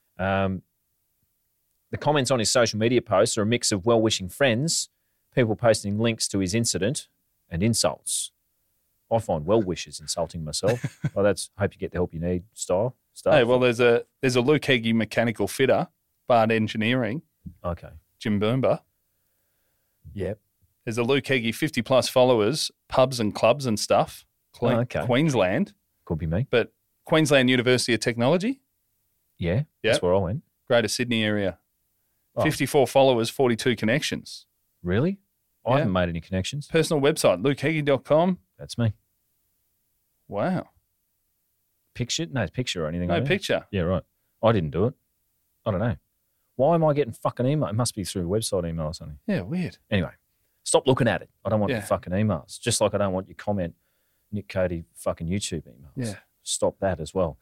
The comments on his social media posts are a mix of well-wishing friends, people posting links to his incident, and insults. I find well-wishers insulting myself. Well, that's hope you get the help you need style stuff. Hey, well, there's a Luke Heggie mechanical fitter, Bard Engineering. Okay. Jim Boomba. Yep. There's a Luke Heggie, 50-plus followers, pubs and clubs and stuff. Queensland. Could be me. But Queensland University of Technology. Yeah, that's where I went. Greater Sydney area. 54 followers, 42 connections. Really? I haven't made any connections. Personal website, lukeheggie.com. That's me. Wow. Picture? No picture or anything. No picture. Yeah, right. I didn't do it. I don't know. Why am I getting fucking email? It must be through a website email or something. Yeah, weird. Anyway, stop looking at it. I don't want your fucking emails. Just like I don't want your comment, Nick Cody fucking YouTube emails. Yeah. Stop that as well.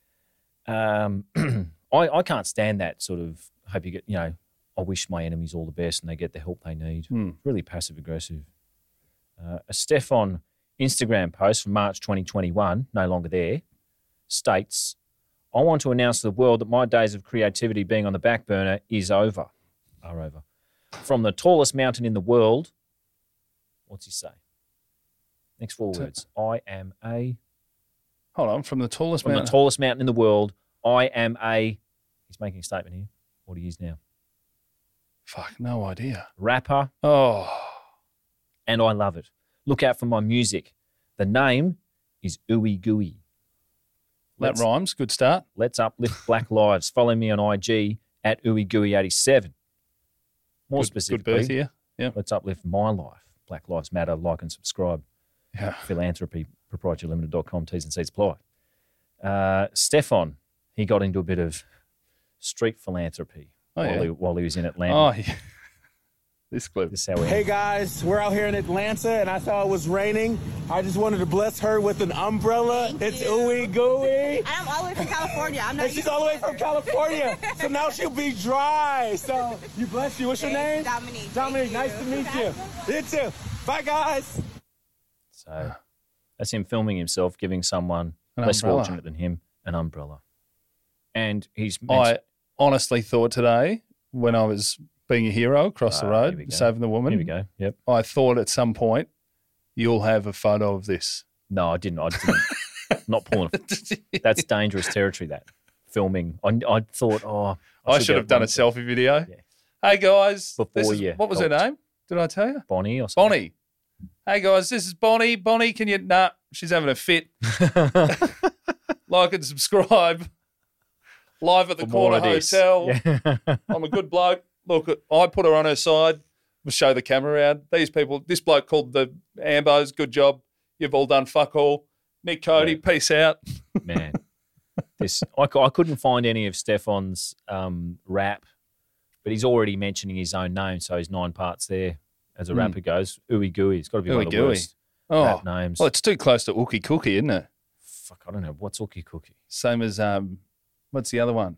I can't stand that sort of, hope you get, I wish my enemies all the best and they get the help they need. Really passive aggressive. A Stefan Instagram post from March 2021, no longer there, states, I want to announce to the world that my days of creativity being on the back burner are over. From the tallest mountain in the world, what's he say? Next four words. I am a... Hold on, from the tallest mountain? From the tallest mountain in the world, I am a... He's making a statement here. What he is now. Fuck, no idea. Rapper. Oh. And I love it. Look out for my music. The name is Ooey Gooey. That rhymes. Good start. Let's uplift black lives. Follow me on IG at Ooey Gooey 87. More specifically. Good birth here. Yeah. Let's uplift my life. Black Lives Matter. Like and subscribe. Yeah. Philanthropy. ProprietyLimited.com. T's and C's apply. Stefan, he got into a bit of street philanthropy while he was in Atlanta. Oh, yeah. This clip. Hey guys, we're out here in Atlanta and I saw it was raining. I just wanted to bless her with an umbrella. It's Ooey Gooey. I'm all the way from California. And she's all the way from California. So now she'll be dry. So you bless you. What's your name? Dominique. Dominique, nice to meet you. You too. Bye guys. So that's him filming himself, giving someone less fortunate than him an umbrella. And he's... honestly thought today when I was being a hero across the Here we road, go. saving the woman. Here we go. Yep. I thought at some point you'll have a photo of this. No, I didn't. Not pulling. That's dangerous territory, that. Filming. I thought, I should have done a selfie video. Yeah. Hey, guys. Before what was her name? Did I tell you? Bonnie or something? Bonnie. Hey, guys, this is Bonnie. Bonnie, can you... Nah, she's having a fit. Like and subscribe. Live at the Corner Hotel. Yeah. I'm a good bloke. Look, I put her on her side. We'll show the camera around. These people, this bloke called the Ambos, good job. You've all done fuck all. Nick Cody, peace out. Man. I couldn't find any of Stefan's rap, but he's already mentioning his own name, so he's 9 parts there as a rapper goes. Ooey Gooey. It's got to be one of the worst rap names. Well, it's too close to Ookie Cookie, isn't it? Fuck, I don't know. What's Ookie Cookie? Same as, what's the other one?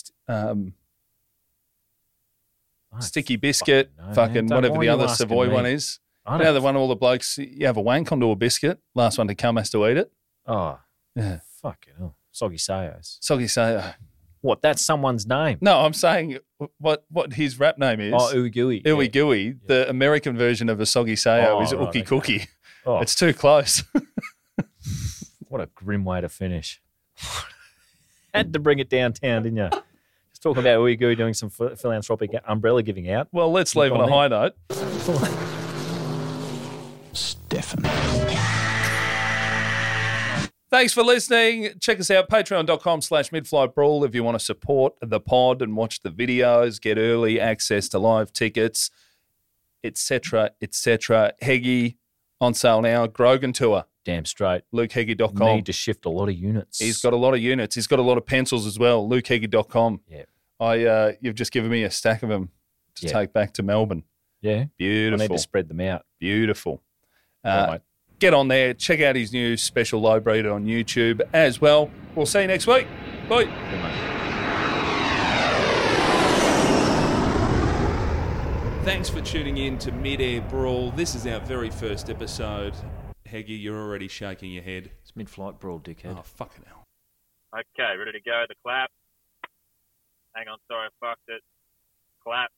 Sticky Biscuit, whatever the other Savoy one is. The one all the blokes, you have a wank onto a biscuit, last one to come has to eat it. Oh, yeah. Fucking hell. Soggy Sayos. Soggy Sayo. What, that's someone's name? No, I'm saying what his rap name is. Oh, Ooey Gooey. Ooey Gooey. Yeah. The American version of a Soggy Sayo is Ookie Cookie. Oh. It's too close. What a grim way to finish. Had to bring it downtown, didn't you? Just talking about Ooey Gooey doing some philanthropic umbrella giving out. Well, let's leave on a high note. Stefan. Thanks for listening. Check us out, patreon.com/midflightbrawl if you want to support the pod and watch the videos, get early access to live tickets, etc., etc. Heggie on sale now. Grogan Tour. Damn straight. LukeHeggie.com. Need to shift a lot of units. He's got a lot of units. He's got a lot of pencils as well. LukeHeggie.com. Yeah. You've just given me a stack of them to take back to Melbourne. Yeah. Beautiful. I need to spread them out. Beautiful. Right. Get on there. Check out his new special low breeder on YouTube as well. We'll see you next week. Bye. Thanks for tuning in to Mid-Air Brawl. This is our very first episode. Heggie, you're already shaking your head. It's Mid-Flight Brawl, dickhead. Oh, fucking hell. Okay, ready to go. The clap. Hang on, sorry, I fucked it. Clap.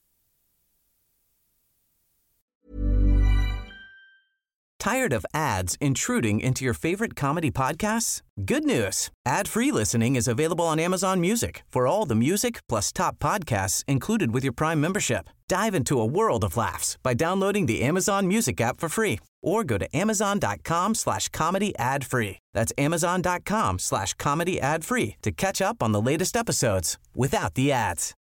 Tired of ads intruding into your favorite comedy podcasts? Good news. Ad-free listening is available on Amazon Music for all the music plus top podcasts included with your Prime membership. Dive into a world of laughs by downloading the Amazon Music app for free or go to amazon.com/comedy ad-free. That's amazon.com/comedy ad-free to catch up on the latest episodes without the ads.